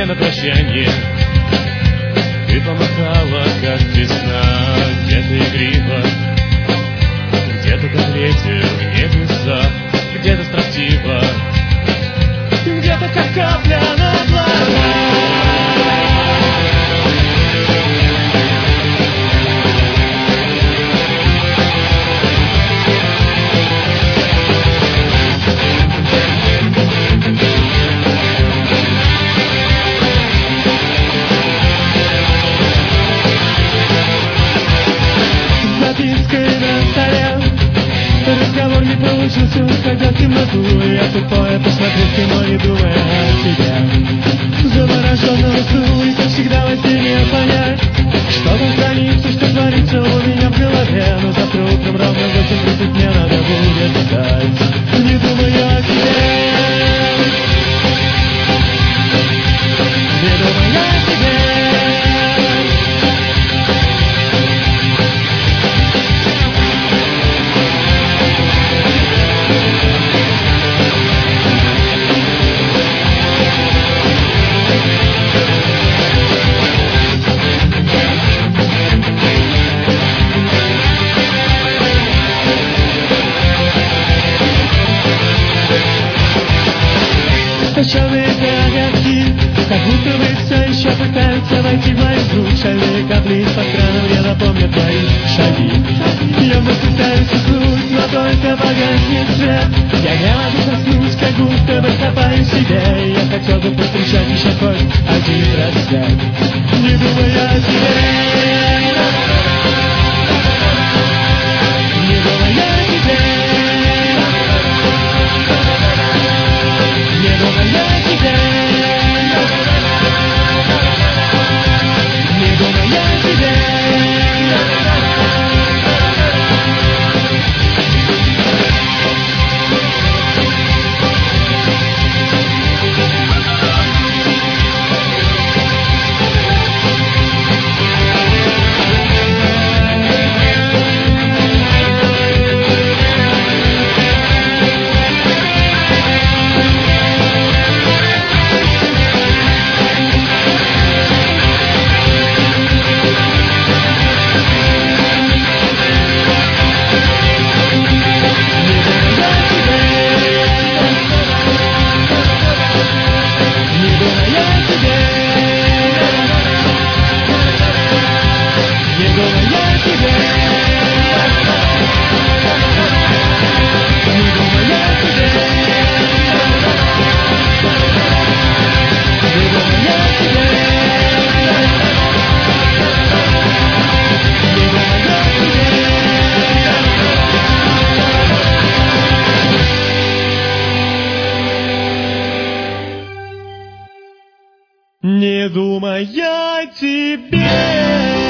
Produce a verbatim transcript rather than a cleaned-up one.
мне на прощание ты помахала, как весна. Где-то игриво, где-то как ветер в небеса, где-то строптиво, где-то как капля на глазах. Разговор не получился, когда в темноту я тупое посмотрел в кино, не думая о тебе. Завороженного сну, и как всегда во сне не понять, что там хранится, что творится у меня в голове. Но завтра утром ровно в восемь тридцать мне надо будет встать, не думая о тебе. Не думая о тебе. Черные огоньки, как будто бы все еще пытаются войти в мою грудь. Шальные капли из-под крана мне напомнят твои шаги. Я вновь пытаюсь уснуть, но только погаснет свет. Я не могу заснуть, как будто бы копаю себе. Я хотел бы повстречать еще хоть один рассвет, не думая о тебе. Не думая о тебе. Не думая о тебе. Не думая о тебе. Не думай о тебе.